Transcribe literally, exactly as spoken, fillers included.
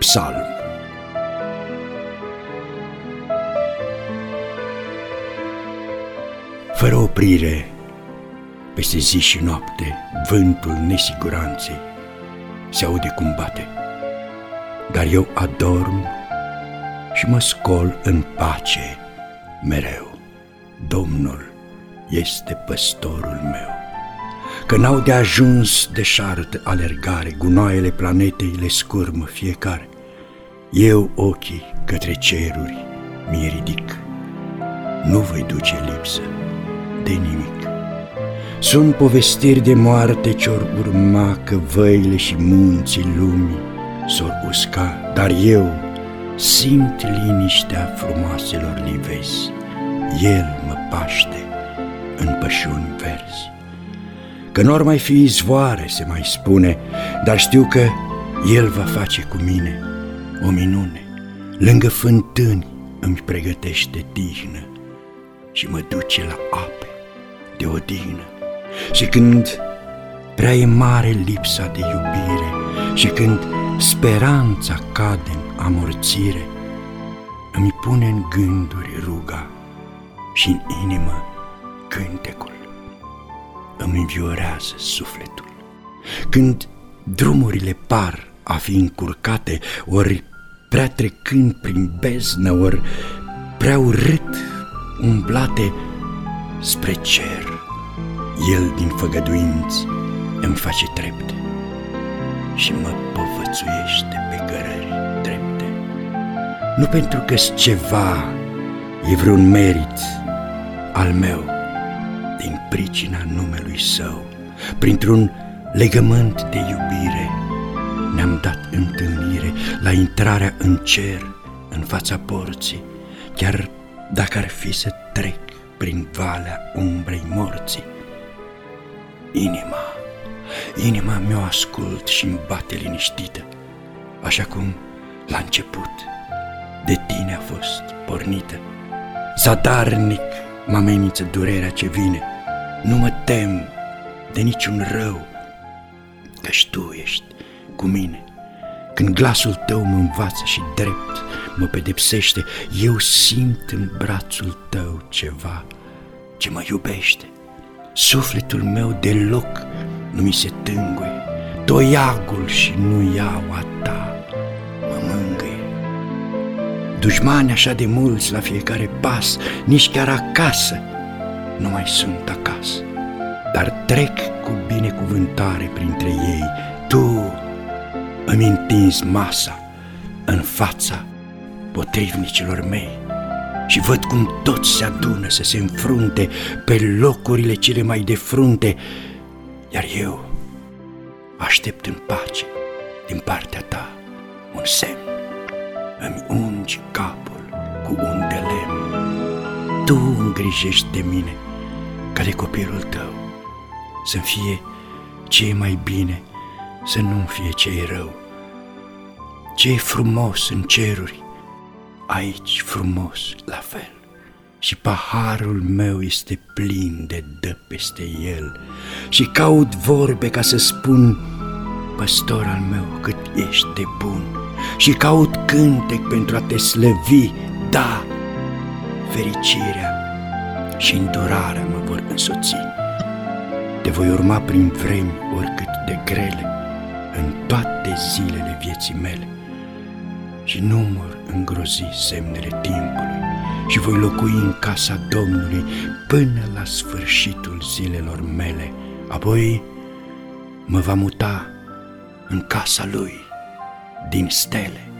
psalm. Fără oprire, peste zi și noapte, vântul nesiguranței se aude cum bate, dar eu adorm și mă scol în pace mereu. Domnul este păstorul meu. Că n-au de ajuns deșartă alergare, gunoaiele planetei le scurmă fiecare. Eu ochii către ceruri mi ridic, nu voi duce lipsă de nimic. Sunt povestiri de moarte ce-or urma, că văile și munții lumii s-or usca, dar eu simt liniștea frumoaselor livezi. El mă paște în pășuni verzi. Că n-or mai fi izvoare, se mai spune, dar știu că El va face cu mine o minune. Lângă fântâni îmi pregătește tihnă și mă duce la ape de odihnă. Și când prea e mare lipsa de iubire și când speranța cade în amorțire, îmi pune în gânduri ruga și în inimă cântecul. Îmi înviorează sufletul. Când drumurile par a fi încurcate, ori prea trecând prin beznă, ori prea urât umblate spre cer, El din făgăduinți îmi face trepte și mă povățuiește pe cărări drepte. Nu pentru că-s ceva, e vreun merit al meu, din pricina numelui Său, printr-un legământ de iubire ne-am dat întâlnire la intrarea în cer, în fața porții, chiar dacă ar fi să trec prin valea umbrei morții. Inima, inima mea o ascult și-mi bate liniștită, așa cum la început de Tine a fost pornită. Zadarnic mă amenință durerea ce vine, nu mă tem de niciun rău, căci Tu ești cu mine. Când glasul Tău mă învață și drept mă pedepsește, eu simt în brațul Tău ceva ce mă iubește. Sufletul meu deloc nu mi se tânguie, toiagul și nu iaua Ta mă mângâie. Dușmani așa de mulți la fiecare pas, nici chiar acasă nu mai sunt acasă, dar trec cu binecuvântare printre ei. Tu îmi întinzi masa în fața potrivnicilor mei și văd cum toți se adună să se înfrunte pe locurile cele mai de frunte, iar eu aștept în pace din partea Ta un semn. Îmi ungi capul cu un de lemn. Tu îngrijești de mine ca de copilul Tău, să-mi fie ce e mai bine, să nu-mi fie ce e rău. Ce e frumos în ceruri, aici frumos la fel, și paharul meu este plin de dă peste el. Și caut vorbe ca să spun, păstor al meu, cât ești de bun. Și caut cântec pentru a Te slăvi, da, fericirea și îndurarea mă vor însoți. Te voi urma prin vremi oricât de grele, în toate zilele vieții mele, și număr îngrozi semnele timpului și voi locui în casa Domnului până la sfârșitul zilelor mele. Apoi mă va muta în casa Lui din stele.